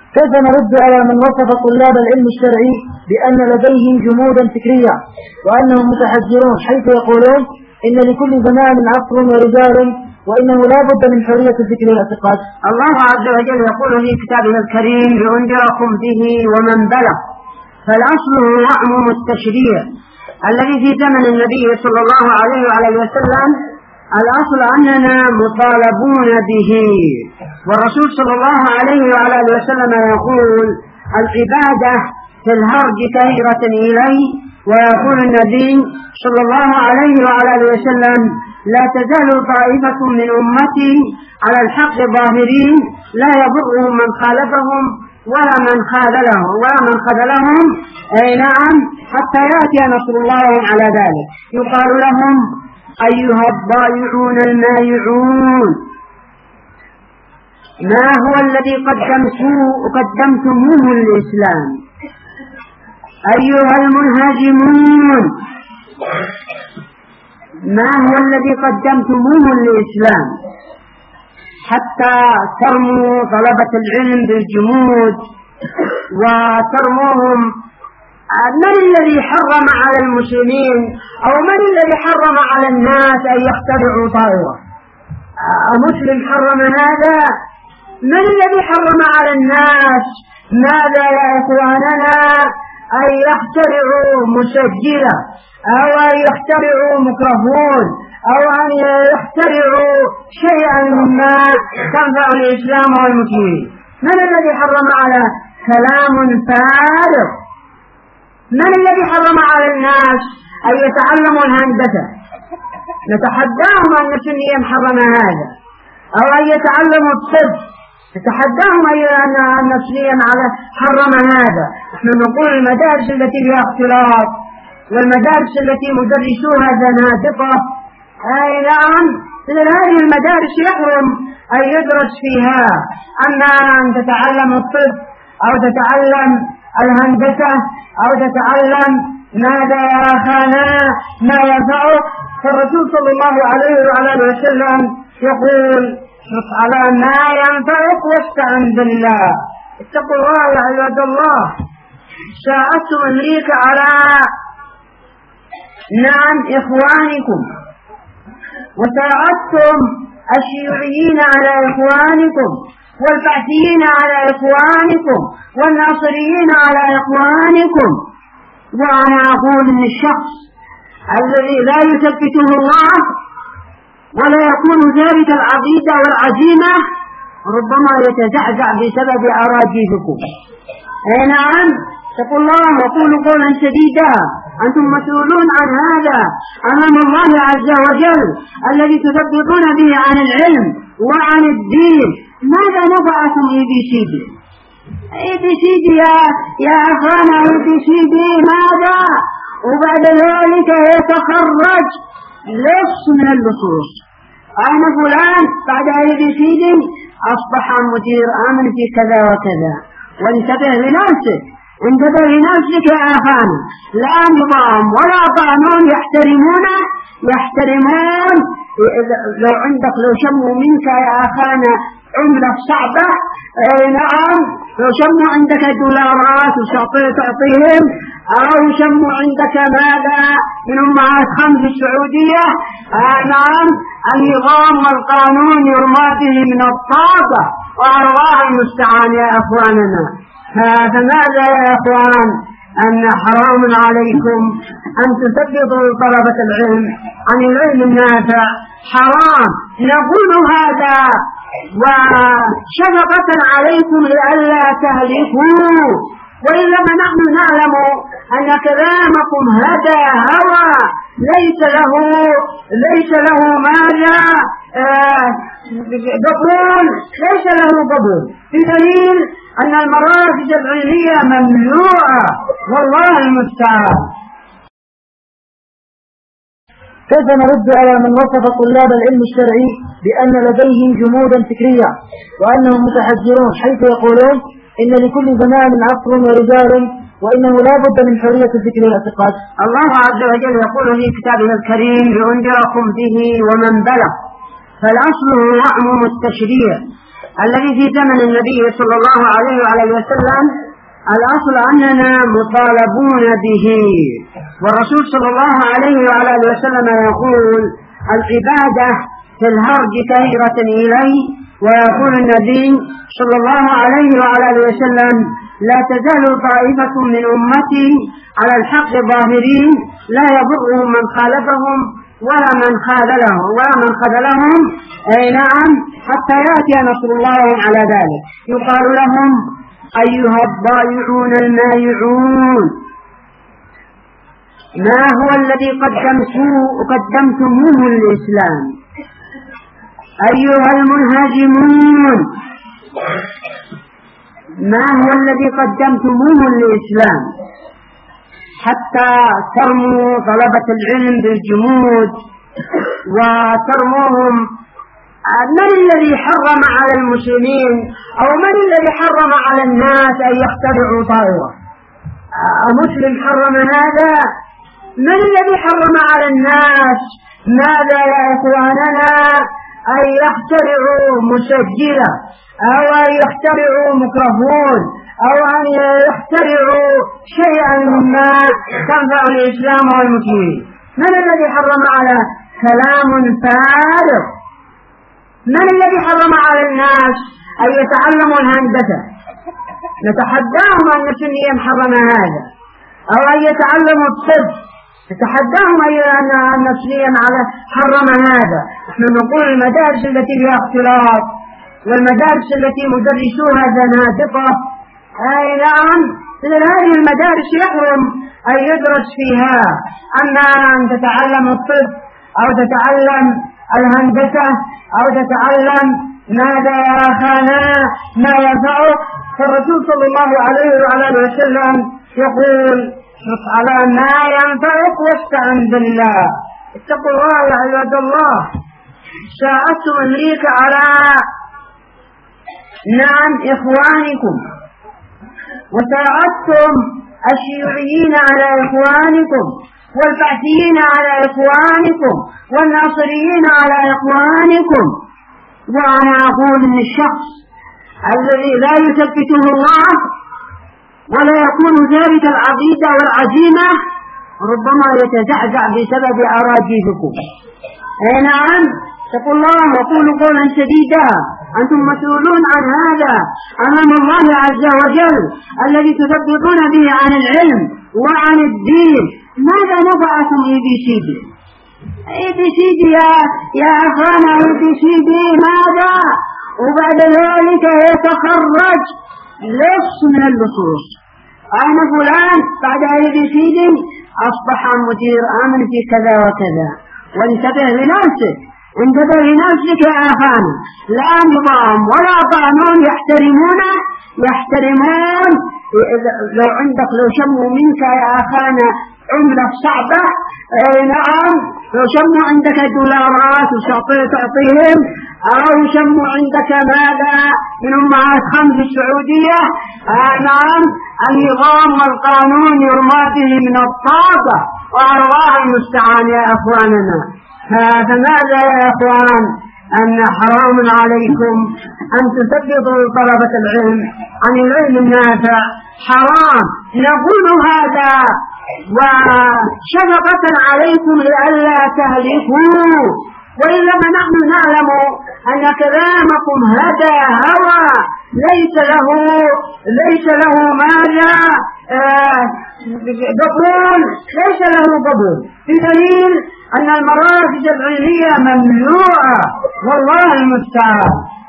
كيف نرد على من وصف طلاب العلم الشرعي بأن لديهم جمودا فكرية وأنهم متحجرون، حيث يقولون إن لكل زمان عصر ورجال وإنه لا بد من حرية الفكر والاعتقاد؟ الله عز وجل يقول في كتابه الكريم لأنذركم به ومن بلغ، فالأصل هو عموم التشريع الذي في زمن النبي صلى الله عليه وعلى وسلم. الأصل أننا مطالبون به، والرسول صلى الله عليه وعلى وسلم يقول العبادة في الهرج كثيرة إلي، ويقول النبي صلى الله عليه وعلى وسلم لا تزال طائفة من أمتي على الحق ظاهرين لا يضرهم من خالفهم ولا من خذلهم أي نعم حتى يأتي نصر الله على ذلك. يقال لهم أيها الضائعون المائعون، ما هو الذي قدمتموه للإسلام؟ أيها المنهزمون، ما هو الذي قدمتموه للإسلام؟ حتى ترموا طلبة العلم بالجمود وترموهم. من الذي حرم على المسلمين أو من الذي حرم على الناس أن يخترعوا طائرة؟ مسلم حرم هذا؟ من الذي حرم على الناس ماذا يا إخواننا أن يخترعوا مسجلة أو أن يخترعوا ميكروفون أو أن يخترعوا شيئا مما تنفع الإسلام والمسلمين؟ من الذي حرم على كلام فارغ؟ من الذي حرم على الناس أن يتعلموا الهندسة؟ نتحداهم أن السنية محرم هذا، أو أن يتعلموا الطب، نتحداهم أن السنية حرم هذا. نحن نقول المدارس التي فيها اختلاط والمدارس التي مدرسوها زنادقة، أي نعم إذن هذه المدارس يحرم أن يدرس فيها. أما أن تتعلم الطب أو تتعلم الهندسة أو تتعلم ماذا يا أخانا ما ينفعك، فالرسول صلى الله عليه وعلى وسلم يقول على ما ينفعك واستعن بالله. اتقوا الله يا عباد الله. ساعدتم أمريكا على نعم إخوانكم، وساعدتم الشيوعيين على إخوانكم، والبعثيين على إخوانكم، والناصريين على إخوانكم. وأنا أقول إن الشخص الذي لا يثبته الله ولا يكون ثابت العقيدة والعزيمة ربما يتزعزع بسبب أراجيفكم. أي نعم، اتقوا الله وقولوا قولا سديدا، أنتم مسؤولون عن هذا أمام الله عز وجل الذي تثبتون به عن العلم وعن الدين. ماذا نفعكم ABCD يا أخوانا؟ ABCD ماذا؟ وبعد ذلك يتخرج لص من اللصوص. أنا فلان بعد ABCD أصبح مدير أمن في كذا وكذا. وانتبه لنفسك، انتبه لنفسك يا أخانا، لا نظام ولا قانون يحترمون. لو شموا منك يا أخانا عملة صعبة، نعم، لو شموا عندك دولارات وتعطيهم، أو شموا عندك ماذا من أمهات خمس السعودية، نعم، النظام والقانون يرمى به من الطاقة. والله المستعان يا أخواننا. فماذا يا أخوان؟ أن حرام عليكم أن تثبتوا طلبة العلم عن العلم النافع، حرام. نقول هذا وشفقة عليكم لئلا تهلكوا، وإلا نحن نعلم أن كلامكم هذا هوى ليس له ماذا قبول، ليس له قبول، بدليل أن المراكز العلمية ممنوعة. والله المستعان. كيف نرد على من وصف طلاب العلم الشرعي بأن لديهم جمودا فكرية وأنهم متحجرون، حيث يقولون إن لكل زمان عصر ورجال وإنه لا بد من حرية الفكر والاعتقاد؟ الله عز وجل يقول في كتابه الكريم لأنذركم به ومن بلغ، فالأصل هو عموم التشريع الذي في زمن النبي صلى الله عليه وعلى وسلم الأصل أننا مطالبون به، والرسول صلى الله عليه وعلى وسلم يقول العبادة في الهرج كثيرة إلي، ويقول النبي صلى الله عليه وعلى وسلم لا تزال طائفة من أمتي على الحق ظاهرين لا يضرهم من خالفهم ولا من خذلهم أي نعم حتى يأتي نصر الله على ذلك. يقال لهم أيها الضائعون المائعون ما هو الذي قدمتموه للإسلام؟ أيها المنهزمون ما هو الذي قدمتموه للإسلام؟ حتى ترموا طلبة العلم بالجمود وترموهم. من الذي حرم على المسلمين أو من الذي حرم على الناس أن يخترعوا طائرة؟ مسلم حرم هذا؟ من الذي حرم على الناس ماذا يا إخواننا أن يخترعوا مسجلة أو أن يخترعوا ميكروفون أو أن يخترعوا شيئا مما تنفع الإسلام والمسلمين؟ من الذي حرم على كلام فارغ؟ من الذي حرم على الناس أن يتعلموا الهندسة؟ نتحداهم أن سنيا حرم هذا، أو أن يتعلموا الطب نتحداهم أن سنيا حرم هذا. نحن نقول المدارس التي فيها اختلاط والمدارس التي مدرسوها زنادقة أي نعم إذن هذه المدارس يحرم أن يدرس فيها. أما أن تتعلم الطب أو تتعلم الهندسة أو تتعلم ماذا يا أخانا ما ينفعك، فالرسول صلى الله عليه وعلى وسلم يقول احرص على ما ينفعك واستعن بالله. اتقوا الله يا عباد الله. ساعدتم أمريكا على نعم إخوانكم، وساعدتم الشيوعيين على إخوانكم، والبعثيين على إخوانكم، والناصريين على إخوانكم. وأنا أقول إن الشخص الذي لا يثبته الله ولا يكون ثابت العقيدة والعزيمة ربما يتزعزع بسبب أراجيفكم. أي نعم اتقوا الله وقولوا قولا سديدا، أنتم مسؤولون عن هذا أمام الله عز وجل الذي تثبتون به عن العلم وعن الدين. ماذا نفعكم ABCD يا أخوانا ABCD ماذا؟ وبعد ذلك يتخرج لص من اللصوص. أنا فلان بعد ABCD أصبح مدير أمن في كذا وكذا. وانتبه لنفسك يا أخانا، لا نظام ولا قانون يحترمون. لو شموا منك يا أخانا عملة صعبة نعم، لو شموا عندك دولارات وتعطيهم، أو شموا عندك ماذا من أمهات خمس السعودية نعم، النظام والقانون يرمى به من الطاقة، والله المستعان يا أخواننا. فماذا يا أخوان أن حرام عليكم أن تثبتوا طلبة العلم عن العلم النافع، حرام نقول هذا وشفقة عليكم لئلا تهلكوا، وإلا نحن نعلم أن كلامكم هذا هوى ليس له ماذا قبول، ليس له قبول، بدليل أن المراكز العلمية ممنوعة والله المستعان.